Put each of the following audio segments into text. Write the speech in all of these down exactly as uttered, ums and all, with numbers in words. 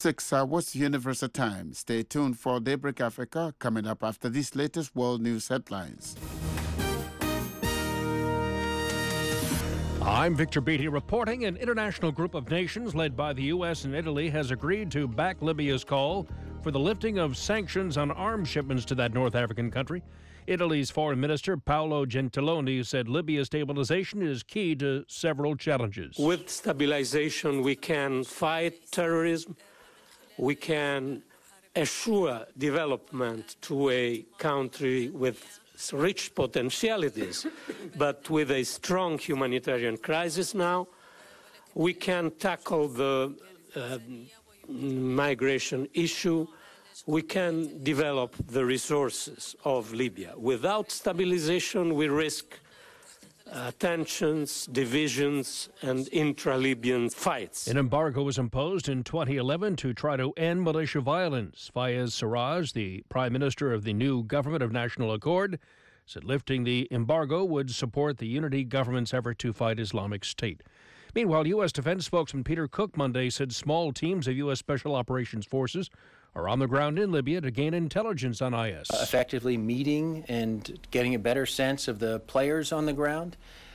Six hours Universal Time. Stay tuned for Daybreak Africa coming up after these latest world news headlines. I'm Victor Beattie reporting. An international group of nations led by the U S and Italy has agreed to back Libya's call for the lifting of sanctions on arms shipments to that North African country. Italy's Foreign Minister Paolo Gentiloni said Libya's stabilization is key to several challenges. With stabilization, we can fight terrorism. We can assure development to a country with rich potentialities, but with a strong humanitarian crisis now. We can tackle the uh, migration issue. We can develop the resources of Libya. Without stabilization, we risk Uh, tensions, divisions, and intra-Libyan fights. An embargo was imposed in twenty eleven to try to end militia violence. Fayez Sarraj, the prime minister of the new government of national accord, said lifting the embargo would support the unity government's effort to fight Islamic State. Meanwhile, U S Defense spokesman Peter Cook Monday said small teams of U S Special Operations Forces are on the ground in Libya to gain intelligence on I S. Uh, effectively meeting and getting a better sense of the players on the ground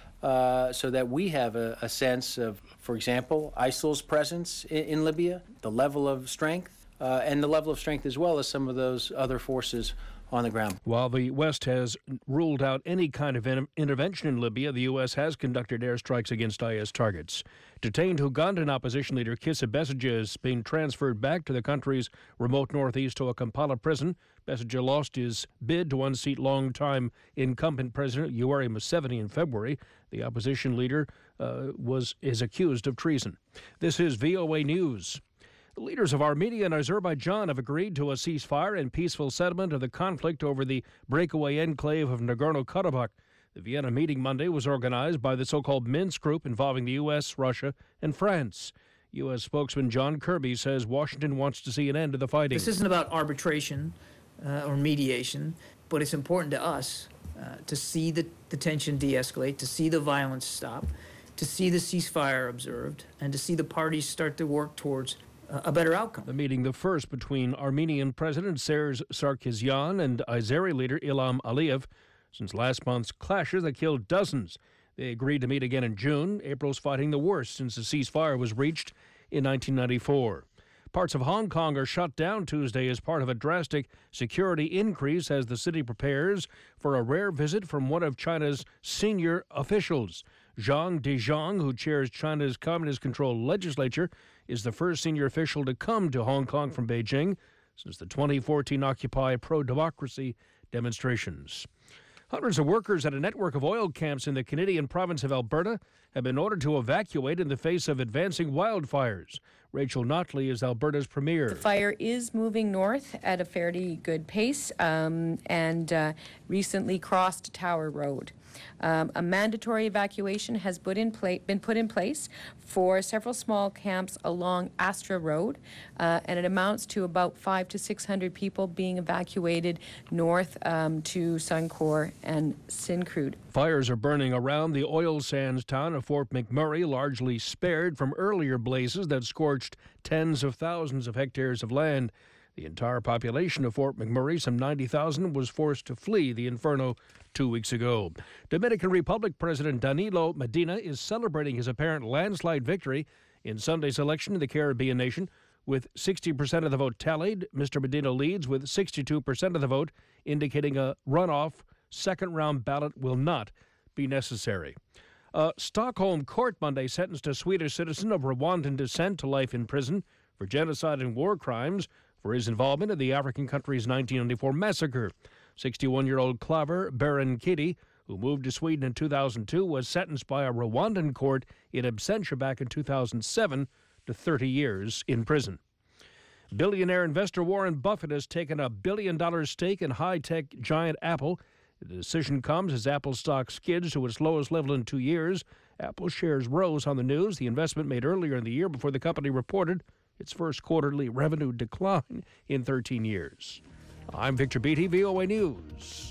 uh, so that we have a, a sense of, for example, ISIL's presence in, in Libya, the level of strength, uh, and the level of strength as well as some of those other forces on the ground. While the West has ruled out any kind of in- intervention in Libya, the U S has conducted airstrikes against I S targets. Detained Ugandan opposition leader Kizza Besigye is being transferred back to the country's remote northeast to a Kampala prison. Besigye lost his bid to unseat longtime incumbent President Yoweri Museveni in February. The opposition leader uh, was is accused of treason. This is V O A News. The leaders of Armenia and Azerbaijan have agreed to a ceasefire and peaceful settlement of the conflict over the breakaway enclave of Nagorno-Karabakh. The Vienna meeting Monday was organized by the so-called Minsk group involving the U S, Russia, and France. U S spokesman John Kirby says Washington wants to see an end to the fighting. This isn't about arbitration uh, or mediation, but it's important to us uh, to see the, the tension de-escalate, to see the violence stop, to see the ceasefire observed, and to see the parties start to work towards a better outcome. The meeting, the first between Armenian President Serge Sarkisyan and Azeri leader Ilham Aliyev since last month's clashes that killed dozens. They agreed to meet again in June. April's fighting the worst since the ceasefire was reached in nineteen ninety-four. Parts of Hong Kong are shut down Tuesday as part of a drastic security increase as the city prepares for a rare visit from one of China's senior officials. Zhang Dezhong, who chairs China's communist-controlled legislature, is the first senior official to come to Hong Kong from Beijing since the twenty fourteen Occupy pro-democracy demonstrations. Hundreds of workers at a network of oil camps in the Canadian province of Alberta have been ordered to evacuate in the face of advancing wildfires. Rachel Notley is Alberta's premier. The fire is moving north at a fairly good pace um, and uh, recently crossed Tower Road. Um, a mandatory evacuation has put in pla- been put in place for several small camps along Astra Road, uh, and it amounts to about five to six hundred people being evacuated north um, to Suncor and Syncrude. Fires are burning around the oil sands town of Fort McMurray, largely spared from earlier blazes that scorched tens of thousands of hectares of land. The entire population of Fort McMurray, some ninety thousand, was forced to flee the inferno two weeks ago. Dominican Republic President Danilo Medina is celebrating his apparent landslide victory in Sunday's election in the Caribbean nation. With sixty percent of the vote tallied, Mister Medina leads with sixty-two percent of the vote, indicating a runoff second-round ballot will not be necessary. A Stockholm court Monday sentenced a Swedish citizen of Rwandan descent to life in prison for genocide and war crimes for his involvement in the African country's nineteen ninety-four massacre. sixty-one-year-old Klaver Berenkiti, who moved to Sweden in two thousand two, was sentenced by a Rwandan court in absentia back in two thousand seven to thirty years in prison. Billionaire investor Warren Buffett has taken a billion-dollar stake in high-tech giant Apple. The decision comes as Apple stock skids to its lowest level in two years. Apple shares rose on the news. The investment made earlier in the year before the company reported its first quarterly revenue decline in thirteen years. I'm Victor Beattie, V O A News.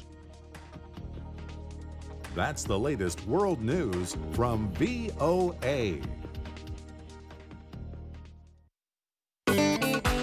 That's the latest world news from V O A.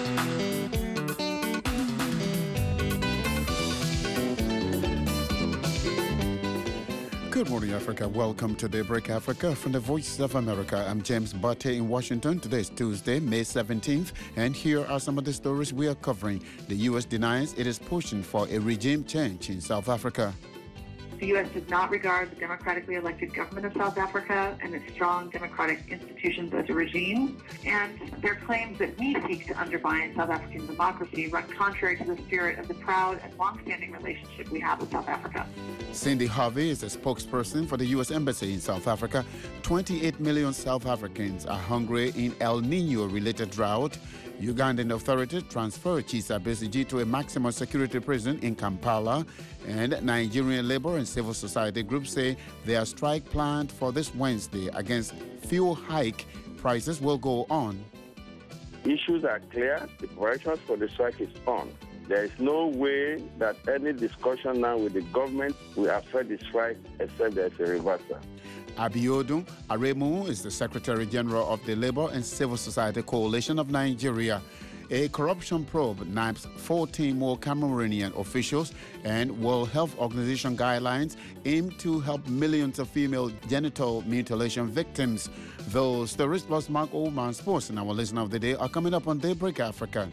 Good morning, Africa. Welcome to Daybreak Africa from the Voice of America. I'm James Bate in Washington. Today is Tuesday, May seventeenth, and here are some of the stories we are covering. The U S denies it is pushing for a regime change in South Africa. The U S does not regard the democratically elected government of South Africa and its strong democratic institutions as a regime, and their claims that we seek to undermine South African democracy run contrary to the spirit of the proud and long-standing relationship we have with South Africa. Cindy Harvey is a spokesperson for the U S Embassy in South Africa. twenty-eight million South Africans are hungry in El Nino-related drought. Ugandan authorities transferred Chisa Besigye to a maximum security prison in Kampala. And Nigerian labor and civil society groups say their strike planned for this Wednesday against fuel hike prices will go on. Issues are clear. The preparations for the strike is on. There is no way that any discussion now with the government will affect the strike except there is a reversal. Abiodun Aremu is the Secretary General of the Labor and Civil Society Coalition of Nigeria. A corruption probe nabbed fourteen more Cameroonian officials, and World Health Organization guidelines aim to help millions of female genital mutilation victims. Those stories plus Mark Oldman Sports and our listener of the day are coming up on Daybreak Africa.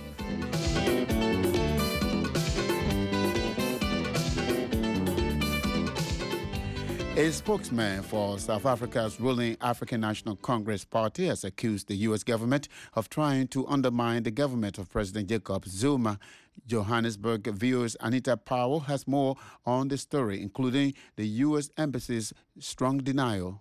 A spokesman for South Africa's ruling African National Congress Party has accused the U S government of trying to undermine the government of President Jacob Zuma. Johannesburg V O's Anita Powell has more on the story, including the U S Embassy's strong denial.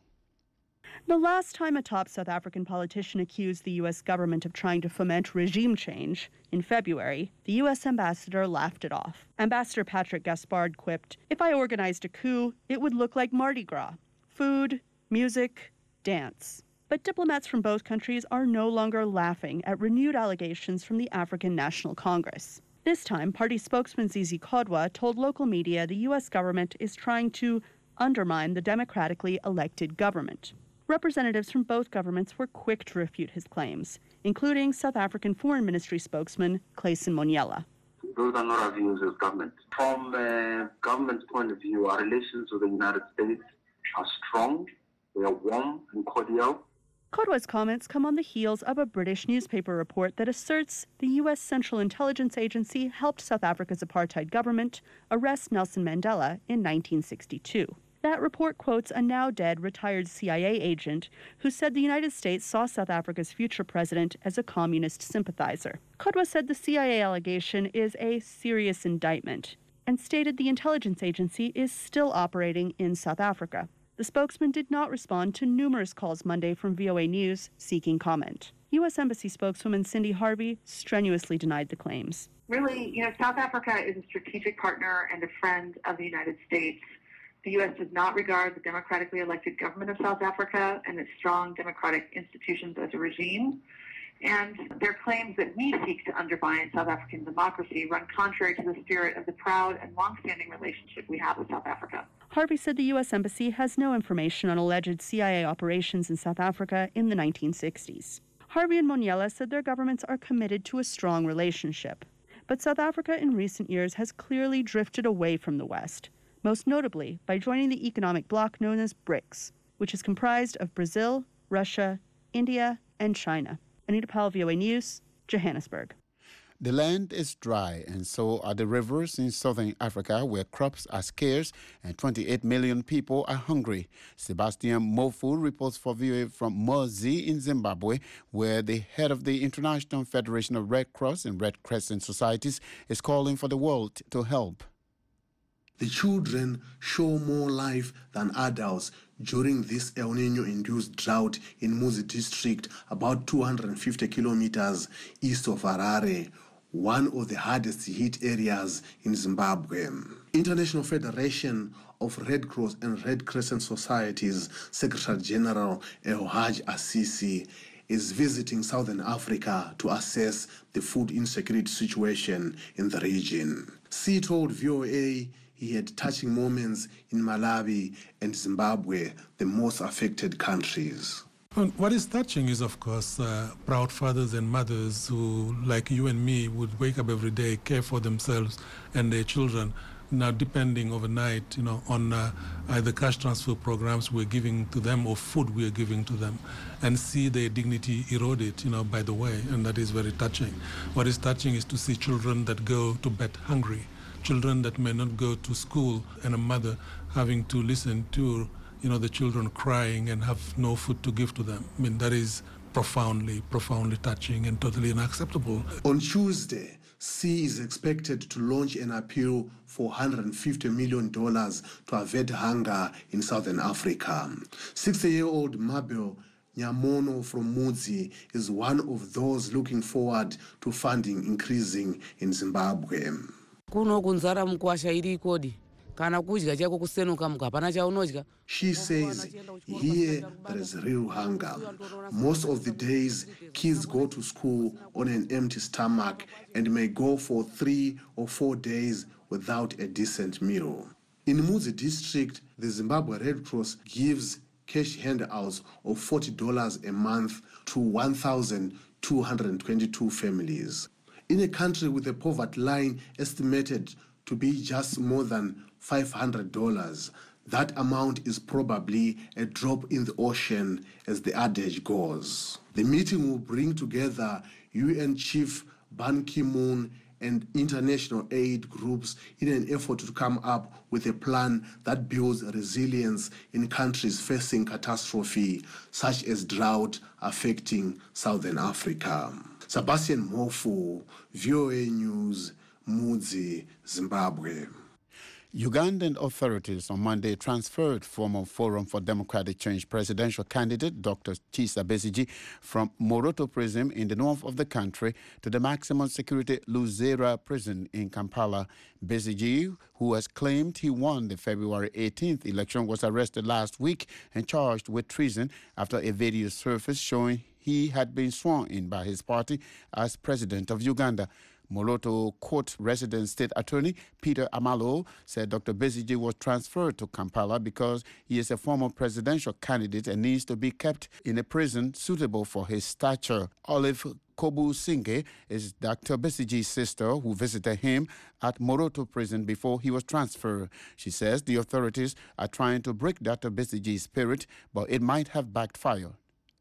The last time a top South African politician accused the U S government of trying to foment regime change, in February, the U S ambassador laughed it off. Ambassador Patrick Gaspard quipped, "If I organized a coup, it would look like Mardi Gras. Food, music, dance." But diplomats from both countries are no longer laughing at renewed allegations from the African National Congress. This time, party spokesman Zizi Kodwa told local media the U S government is trying to undermine the democratically elected government. Representatives from both governments were quick to refute his claims, including South African Foreign Ministry spokesman Clayson Monyela. Those are not our views as government. From a government's point of view, our relations with the United States are strong, they are warm and cordial. Kodwa's comments come on the heels of a British newspaper report that asserts the U S Central Intelligence Agency helped South Africa's apartheid government arrest Nelson Mandela in nineteen sixty-two. That report quotes a now-dead retired C I A agent who said the United States saw South Africa's future president as a communist sympathizer. Kodwa said the C I A allegation is a serious indictment and stated the intelligence agency is still operating in South Africa. The spokesman did not respond to numerous calls Monday from V O A News seeking comment. U S Embassy spokeswoman Cindy Harvey strenuously denied the claims. Really, you know, South Africa is a strategic partner and a friend of the United States. The U S does not regard the democratically elected government of South Africa and its strong democratic institutions as a regime, and their claims that we seek to undermine South African democracy run contrary to the spirit of the proud and long-standing relationship we have with South Africa. Harvey said the U S Embassy has no information on alleged C I A operations in South Africa in the nineteen sixties. Harvey and Monyela said their governments are committed to a strong relationship, but South Africa in recent years has clearly drifted away from the West, most notably by joining the economic bloc known as BRICS, which is comprised of Brazil, Russia, India, and China. Anita Powell, V O A News, Johannesburg. The land is dry, and so are the rivers in southern Africa, where crops are scarce and twenty-eight million people are hungry. Sebastian Mofu reports for V O A from Mozi in Zimbabwe, where the head of the International Federation of Red Cross and Red Crescent Societies is calling for the world to help. The children show more life than adults during this El Nino-induced drought in Muzi district, about two hundred fifty kilometers east of Harare, one of the hardest hit areas in Zimbabwe. International Federation of Red Cross and Red Crescent Societies Secretary General Elhaj Assisi is visiting Southern Africa to assess the food insecurity situation in the region. He told V O A he had touching moments in Malawi and Zimbabwe, the most affected countries. What is touching is, of course, uh, proud fathers and mothers who, like you and me, would wake up every day, care for themselves and their children, now depending overnight, you know, on uh, either cash transfer programs we're giving to them or food we're giving to them, and see their dignity eroded, you know, by the way, and that is very touching. What is touching is to see children that go to bed hungry, children that may not go to school, and a mother having to listen to, you know, the children crying and have no food to give to them. I mean, that is profoundly, profoundly touching and totally unacceptable. On Tuesday, C is expected to launch an appeal for one hundred fifty million dollars to avert hunger in Southern Africa. sixty-year-old Mabel Nyamono from Mudzi is one of those looking forward to funding increasing in Zimbabwe. She says here there is real hunger. Most of the days, kids go to school on an empty stomach and may go for three or four days without a decent meal. In Mudzi district, the Zimbabwe Red Cross gives cash handouts of forty dollars a month to one thousand two hundred twenty-two families. In a country with a poverty line estimated to be just more than five hundred dollars, that amount is probably a drop in the ocean, as the adage goes. The meeting will bring together U N Chief Ban Ki-moon and international aid groups in an effort to come up with a plan that builds resilience in countries facing catastrophe, such as drought affecting Southern Africa. Sebastian Mofu, V O A News, Mudzi, Zimbabwe. Ugandan authorities on Monday transferred former Forum for Democratic Change presidential candidate Doctor Kizza Besigye from Moroto prison in the north of the country to the maximum security Luzera prison in Kampala. Besigye, who has claimed he won the February eighteenth election, was arrested last week and charged with treason after a video surfaced showing he had been sworn in by his party as president of Uganda. Moroto Court resident state attorney Peter Amalo said Doctor Besigye was transferred to Kampala because he is a former presidential candidate and needs to be kept in a prison suitable for his stature. Olive Kobu-Singe is Doctor Besigye's sister who visited him at Moroto prison before he was transferred. She says the authorities are trying to break Doctor Besigye's spirit, but it might have backfired.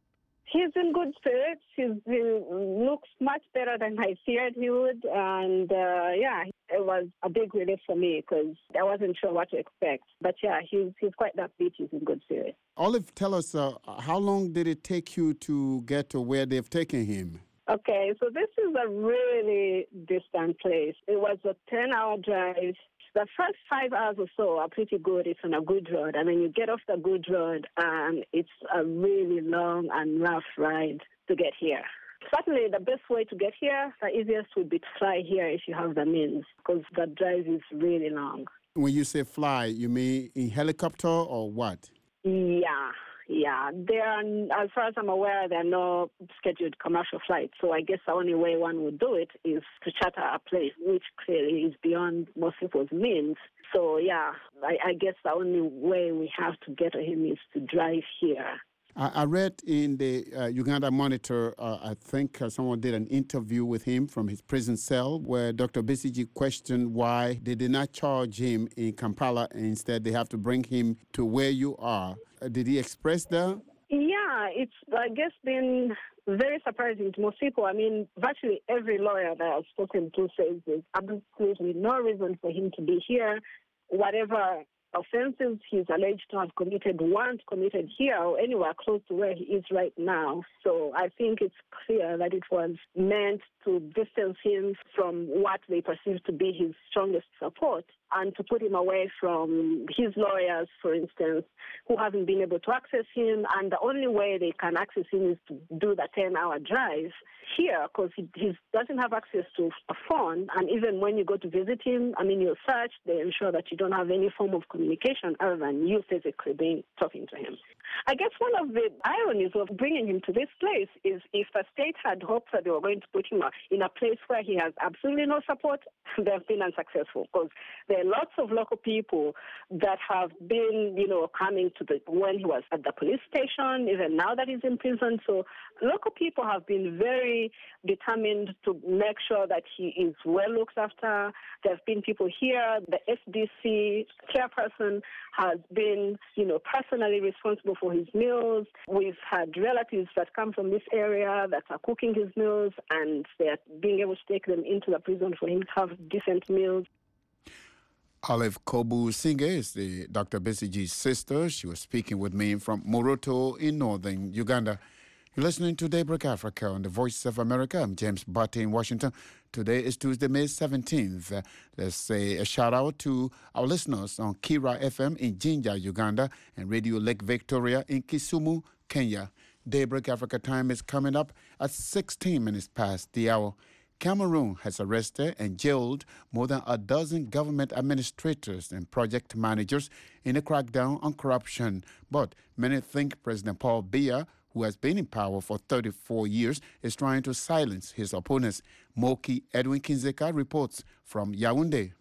He's in good spirits. He's, he looks much better than I feared he would. And, uh, yeah, it was a big relief for me because I wasn't sure what to expect. But, yeah, he's, he's quite upbeat. He's in good spirits. Olive, tell us, uh, how long did it take you to get to where they've taken him? Okay, so this is a really distant place. It was a ten-hour drive. The first five hours or so are pretty good. It's on a good road. And then you get off the good road, and it's a really long and rough ride to get here. Certainly, the best way to get here, the easiest would be to fly here if you have the means, because the drive is really long. When you say fly, you mean in helicopter or what? Yeah. Yeah, there are, as far as I'm aware, there are no scheduled commercial flights. So I guess the only way one would do it is to charter a plane, which clearly is beyond most people's means. So, yeah, I, I guess the only way we have to get to him is to drive here. I read in the uh, Uganda Monitor, uh, I think uh, someone did an interview with him from his prison cell where Doctor Besigye questioned why they did not charge him in Kampala and instead they have to bring him to where you are. Uh, did he express that? Yeah, it's, I guess, been very surprising to most people. I mean, virtually every lawyer that I've spoken to says there's absolutely no reason for him to be here. Whatever offenses he's alleged to have committed weren't committed here or anywhere close to where he is right now. So I think it's clear that it was meant to distance him from what they perceive to be his strongest support and to put him away from his lawyers, for instance, who haven't been able to access him. And the only way they can access him is to do the ten-hour drive here because he, he doesn't have access to a phone. And even when you go to visit him, I mean, you're searched. They ensure that you don't have any form of communication communication other than you physically being talking to him. I guess one of the ironies of bringing him to this place is if the state had hoped that they were going to put him in a place where he has absolutely no support, they have been unsuccessful, because there are lots of local people that have been, you know, coming to the when he was at the police station, even now that he's in prison. So local people have been very determined to make sure that he is well looked after. There have been people here. The S D C chairperson has been, you know, personally responsible for his meals. We've had relatives that come from this area that are cooking his meals, and they're being able to take them into the prison for him to have decent meals. Olive Kobu Singe is the Doctor Besigye's sister. She was speaking with me from Moroto in northern Uganda. You're listening to Daybreak Africa on the Voice of America. I'm James Butte in Washington. Today is Tuesday, May seventeenth. Uh, let's say a shout out to our listeners on Kira F M in Jinja, Uganda, and Radio Lake Victoria in Kisumu, Kenya. Daybreak Africa time is coming up at sixteen minutes past the hour. Cameroon has arrested and jailed more than a dozen government administrators and project managers in a crackdown on corruption. But many think President Paul Biya, who has been in power for thirty-four years, is trying to silence his opponents. Moki Edwin Kinzeka reports from Yaoundé.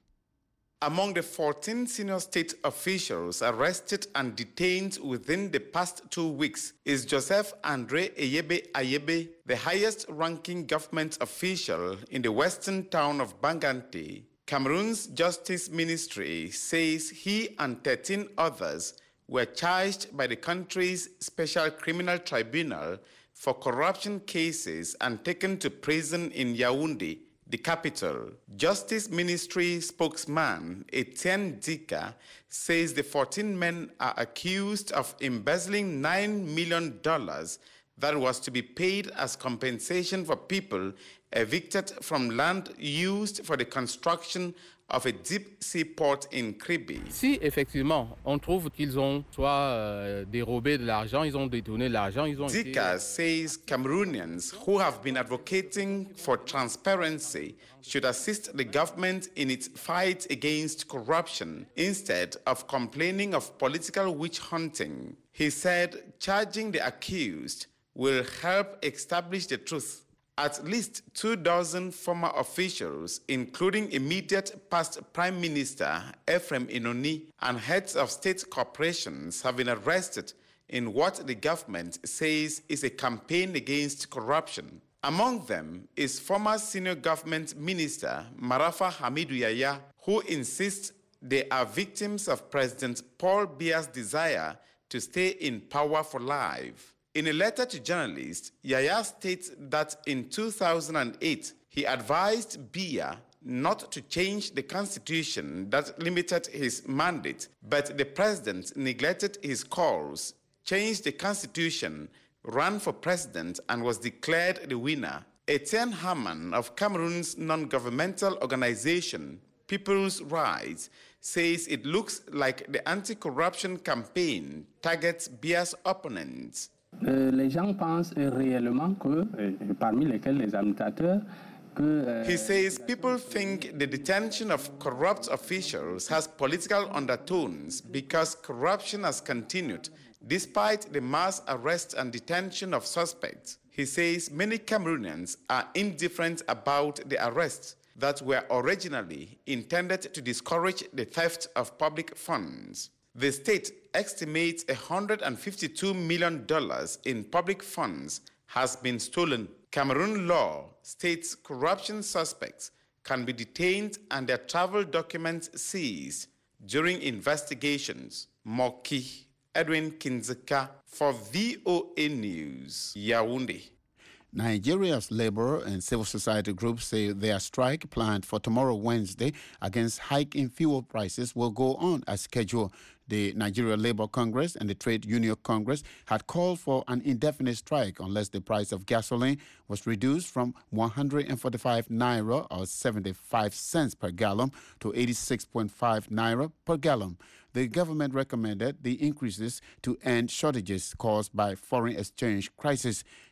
Among the fourteen senior state officials arrested and detained within the past two weeks is Joseph Andre Eyebe Ayebe, the highest-ranking government official in the western town of Banganté. Cameroon's Justice Ministry says he and thirteen others were charged by the country's Special Criminal Tribunal for corruption cases and taken to prison in Yaoundé, the capital. Justice Ministry spokesman Etienne Dika says the fourteen men are accused of embezzling nine million dollars that was to be paid as compensation for people evicted from land used for the construction of a deep sea port in Kribi. Si effectivement on trouve qu'ils ont soit euh, dérobé de l'argent, ils ont détourné l'argent, ils ont Dika été... says Cameroonians who have been advocating for transparency should assist the government in its fight against corruption instead of complaining of political witch hunting. He said charging the accused will help establish the truth. At least two dozen former officials, including immediate past Prime Minister Ephraim Inoni and heads of state corporations, have been arrested in what the government says is a campaign against corruption. Among them is former senior government minister Marafa Hamidou Yaya, who insists they are victims of President Paul Biya's desire to stay in power for life. In a letter to journalists, Yaya states that in two thousand eight, he advised Biya not to change the constitution that limited his mandate, but the president neglected his calls, changed the constitution, ran for president, and was declared the winner. Etienne Haman of Cameroon's non-governmental organization, People's Rights, says it looks like the anti-corruption campaign targets Biya's opponents. Euh, les gens pensent réellement que, euh, parmi lesquels les administrateurs, que, euh, he says people think the detention of corrupt officials has political undertones because corruption has continued despite the mass arrest and detention of suspects. He says many Cameroonians are indifferent about the arrests that were originally intended to discourage the theft of public funds. The state estimates one hundred fifty-two million dollars in public funds has been stolen. Cameroon law states corruption suspects can be detained and their travel documents seized during investigations. Moki Edwin Kinzeka for V O A News, Yaoundé. Nigeria's labor and civil society groups say their strike planned for tomorrow, Wednesday, against hike in fuel prices will go on as scheduled. The Nigeria Labour Congress and the Trade Union Congress had called for an indefinite strike unless the price of gasoline was reduced from one hundred forty-five naira or seventy-five cents per gallon to eighty-six point five naira per gallon. The government recommended the increases to end shortages caused by foreign exchange crisis.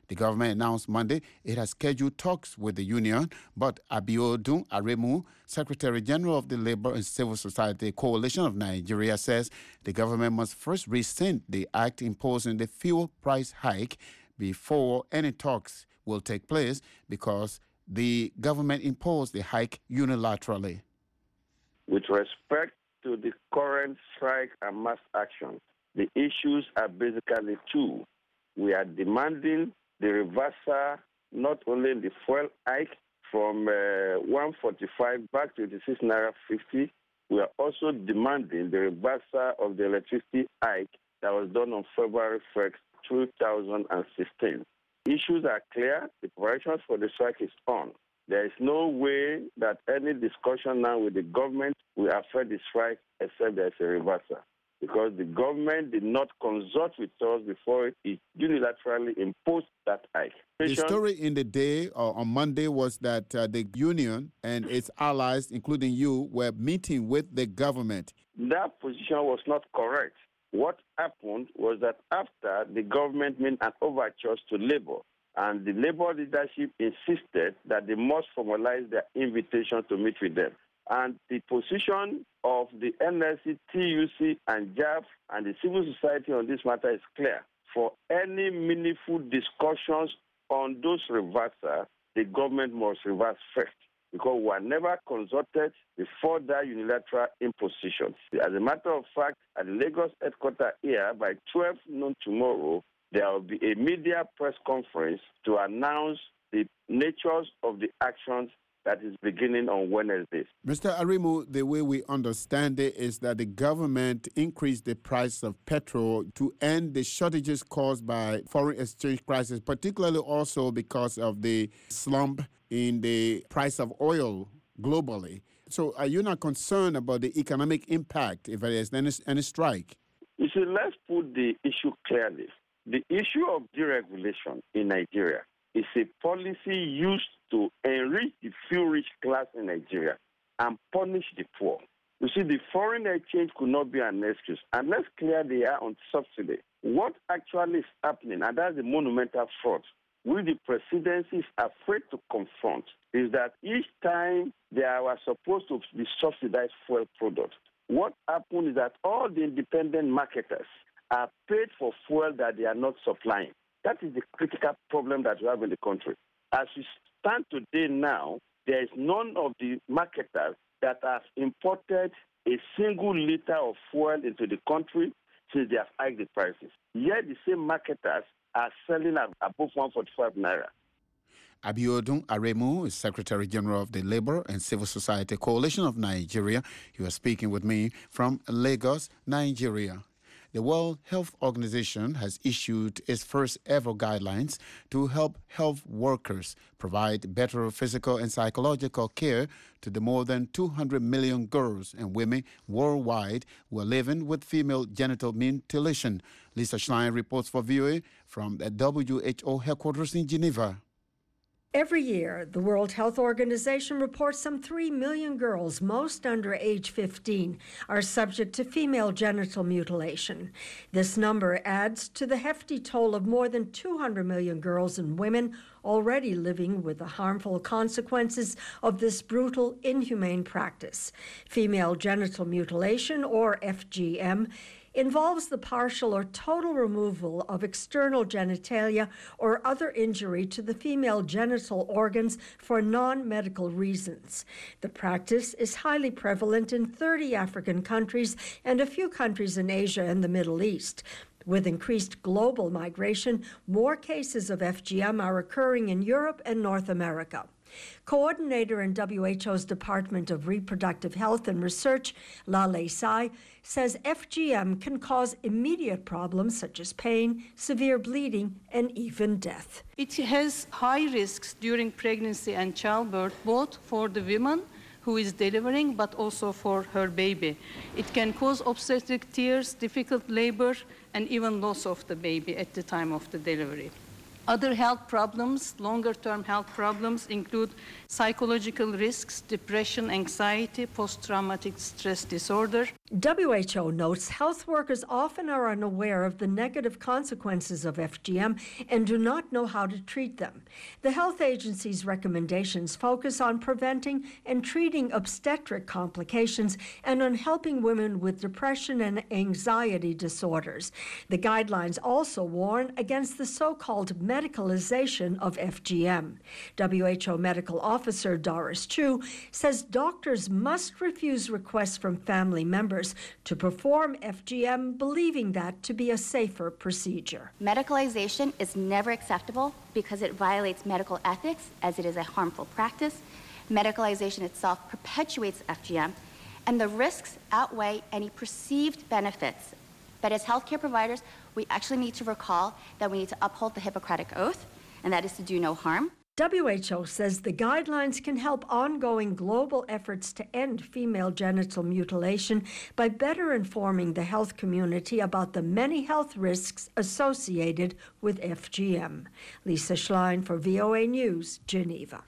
The government announced Monday it has scheduled talks with the union, but Abiodun Aremu, Secretary General of the Labor and Civil Society Coalition of Nigeria, says the government must first rescind the act imposing the fuel price hike before any talks will take place because the government imposed the hike unilaterally. With respect to the current strike and mass action, the issues are basically two. We are demanding the reversal not only in the fuel hike from uh, one forty-five back to eighty-six naira fifty, we are also demanding the reversal of the electricity hike that was done on February first, two thousand sixteen. Issues are clear. The preparations for the strike is on. There is no way that any discussion now with the government will affect the strike except there is a reversal, because the government did not consult with us before it unilaterally imposed that hike. The story in the day uh, on Monday was that uh, the union and its allies, including you, were meeting with the government. That position was not correct. What happened was that after the government made an overture to labor, and the labor leadership insisted that they must formalize their invitation to meet with them. And the position of the N L C, T U C, and J A F and the civil society on this matter is clear. For any meaningful discussions on those reversals, the government must reverse first, because we were never consulted before that unilateral imposition. As a matter of fact, at the Lagos headquarters here, by twelve noon tomorrow, there will be a media press conference to announce the natures of the actions that is beginning on Wednesday. Mister Aremu, the way we understand it is that the government increased the price of petrol to end the shortages caused by foreign exchange crisis, particularly also because of the slump in the price of oil globally. So are you not concerned about the economic impact if there is any, any strike? You see, let's put the issue clearly. The issue of deregulation in Nigeria is a policy used to enrich the few-rich class in Nigeria and punish the poor. You see, the foreign exchange could not be an excuse. And let's clear the air on subsidy. What actually is happening, and that's the monumental fraud, which the presidency is afraid to confront, is that each time they are supposed to be subsidized fuel products, what happened is that all the independent marketers are paid for fuel that they are not supplying. That is the critical problem that we have in the country. As we stand today now, there is none of the marketers that have imported a single liter of fuel into the country since they have hiked the prices. Yet the same marketers are selling at above one forty-five naira. Abiodun Aremu is Secretary General of the Labor and Civil Society Coalition of Nigeria. He was speaking with me from Lagos, Nigeria. The World Health Organization has issued its first ever guidelines to help health workers provide better physical and psychological care to the more than two hundred million girls and women worldwide who are living with female genital mutilation. Lisa Schlein reports for V O A from the W H O headquarters in Geneva. Every year, the World Health Organization reports some three million girls, most under age fifteen, are subject to female genital mutilation. This number adds to the hefty toll of more than two hundred million girls and women already living with the harmful consequences of this brutal, inhumane practice. Female genital mutilation, or F G M, involves the partial or total removal of external genitalia or other injury to the female genital organs for non-medical reasons. The practice is highly prevalent in thirty African countries and a few countries in Asia and the Middle East. With increased global migration, more cases of F G M are occurring in Europe and North America. Coordinator in W H O's Department of Reproductive Health and Research, Laleh Sai, says F G M can cause immediate problems such as pain, severe bleeding, and even death. It has high risks during pregnancy and childbirth, both for the woman who is delivering, but also for her baby. It can cause obstetric tears, difficult labor, and even loss of the baby at the time of the delivery. Other health problems, longer-term health problems, include psychological risks, depression, anxiety, post-traumatic stress disorder. W H O notes health workers often are unaware of the negative consequences of F G M and do not know how to treat them. The health agency's recommendations focus on preventing and treating obstetric complications and on helping women with depression and anxiety disorders. The guidelines also warn against the so-called medicalization of F G M. W H O medical officer Doris Chu says doctors must refuse requests from family members to perform F G M, believing that to be a safer procedure. Medicalization is never acceptable because it violates medical ethics, as it is a harmful practice. Medicalization itself perpetuates F G M, and the risks outweigh any perceived benefits. But as healthcare providers, we actually need to recall that we need to uphold the Hippocratic Oath, and that is to do no harm. W H O says the guidelines can help ongoing global efforts to end female genital mutilation by better informing the health community about the many health risks associated with F G M. Lisa Schlein for V O A News, Geneva.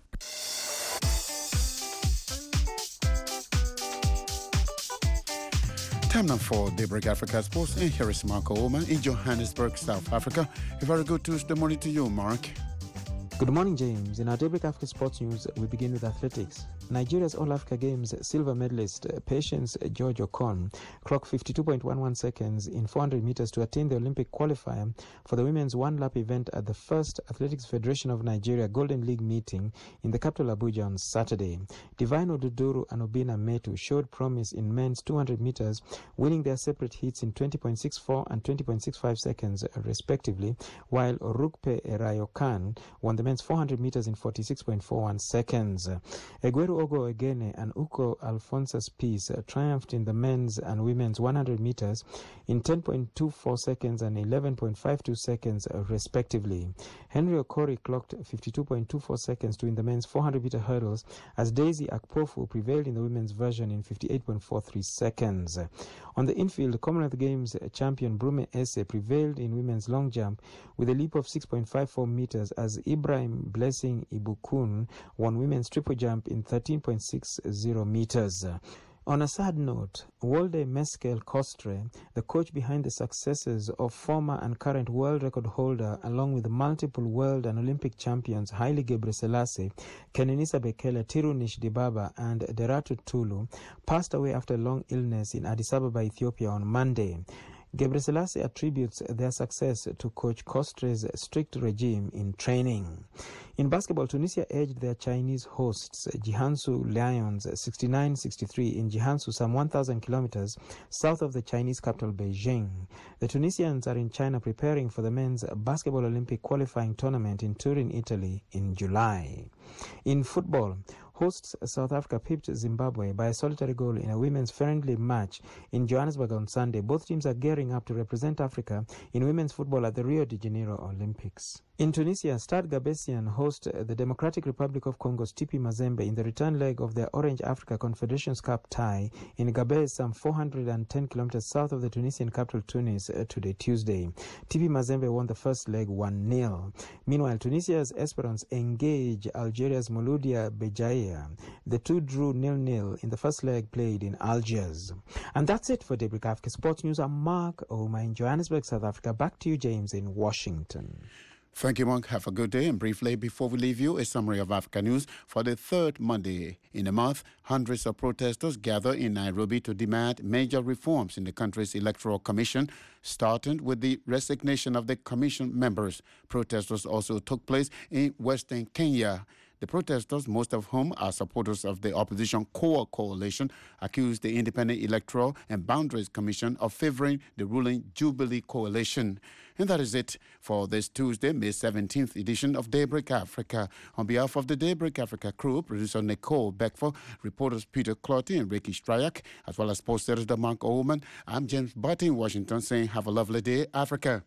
Time now for Daybreak Africa Sports, and here is Mark Oman in Johannesburg, South Africa. A very good Tuesday morning to you, Mark. Good morning, James. In our Daybreak Africa Sports News, we begin with athletics. Nigeria's All-Africa Games silver medalist Patience George Okon clocked fifty-two point one one seconds in four hundred meters to attain the Olympic qualifier for the women's one-lap event at the first Athletics Federation of Nigeria Golden League meeting in the capital Abuja on Saturday. Divine Oduduru and Obina Metu showed promise in men's two hundred meters, winning their separate heats in twenty point six four and twenty point six five seconds respectively, while Orukpe Erayokan won the men's four hundred meters in forty-six point four one seconds. Egweru Ogo Egene and Uko Alphonsus Peace triumphed in the men's and women's one hundred meters in ten point two four seconds and eleven point five two seconds respectively. Henry Okori clocked fifty-two point two four seconds to win the men's four hundred meter hurdles, as Daisy Akpofu prevailed in the women's version in fifty-eight point four three seconds. On the infield, Commonwealth Games champion Brume Esse prevailed in women's long jump with a leap of six point five four meters, as Ibrahim Blessing Ibukun won women's triple jump in thirteen point six zero meters. On a sad note, Wolde Meskel Kostre, the coach behind the successes of former and current world record holder along with multiple world and Olympic champions Haile Gebrselassie, Kenenisa Bekele, Tirunish Dibaba and Deratu Tulu, passed away after a long illness in Addis Ababa, Ethiopia on Monday. Gebrselassie attributes their success to Coach Kostre's strict regime in training. In basketball, Tunisia edged their Chinese hosts, Jiangsu Lions, sixty-nine sixty-three in Jiangsu, some one thousand kilometers south of the Chinese capital, Beijing. The Tunisians are in China preparing for the men's basketball Olympic qualifying tournament in Turin, Italy in July. In football, hosts South Africa pipped Zimbabwe by a solitary goal in a women's friendly match in Johannesburg on Sunday. Both teams are gearing up to represent Africa in women's football at the Rio de Janeiro Olympics. In Tunisia, Stade Gabessian host the Democratic Republic of Congo's T P Mazembe in the return leg of their Orange Africa Confederations Cup tie in Gabes, some four hundred ten kilometers south of the Tunisian capital Tunis, uh, today Tuesday. T P Mazembe won the first leg one nil. Meanwhile, Tunisia's Esperance engaged Algeria's Mouloudia Bejaia. The two drew nil nil in the first leg played in Algiers. And that's it for Daybreak Africa Sports News. I'm Mark Oma in Johannesburg, South Africa. Back to you, James, in Washington. Thank you, Mark. Have a good day. And briefly, before we leave you, a summary of Africa news. For the third Monday in a month, hundreds of protesters gather in Nairobi to demand major reforms in the country's electoral commission, starting with the resignation of the commission members. Protesters also took place in Western Kenya. The protesters, most of whom are supporters of the opposition Core Coalition, accused the Independent Electoral and Boundaries Commission of favoring the ruling Jubilee Coalition. And that is it for this Tuesday, May seventeenth edition of Daybreak Africa. On behalf of the Daybreak Africa crew, producer Nicole Beckford, reporters Peter Clotty and Ricky Stryak, as well as post editor Mark Oman, I'm James Barty in Washington saying have a lovely day, Africa.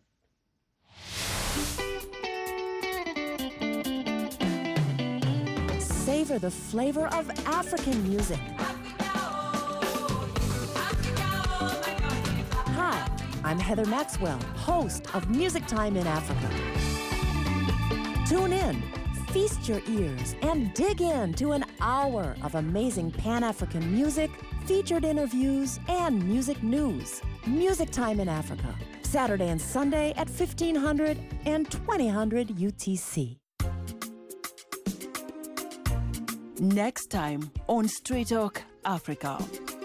Savor the flavor of African music. Hi, I'm Heather Maxwell, host of Music Time in Africa. Tune in, Feast your ears and dig in to an hour of amazing Pan-African music, featured interviews, and music news. Music Time in Africa, Saturday and Sunday at fifteen hundred and twenty hundred U T C. Next time on Straight Talk Africa,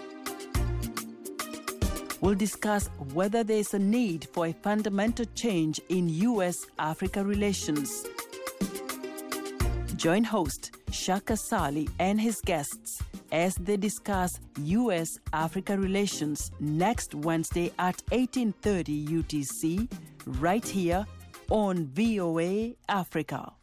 we'll discuss whether there's a need for a fundamental change in U S Africa relations. Join host Shaka Sali and his guests as they discuss U S Africa relations next Wednesday at eighteen thirty U T C, right here on V O A Africa.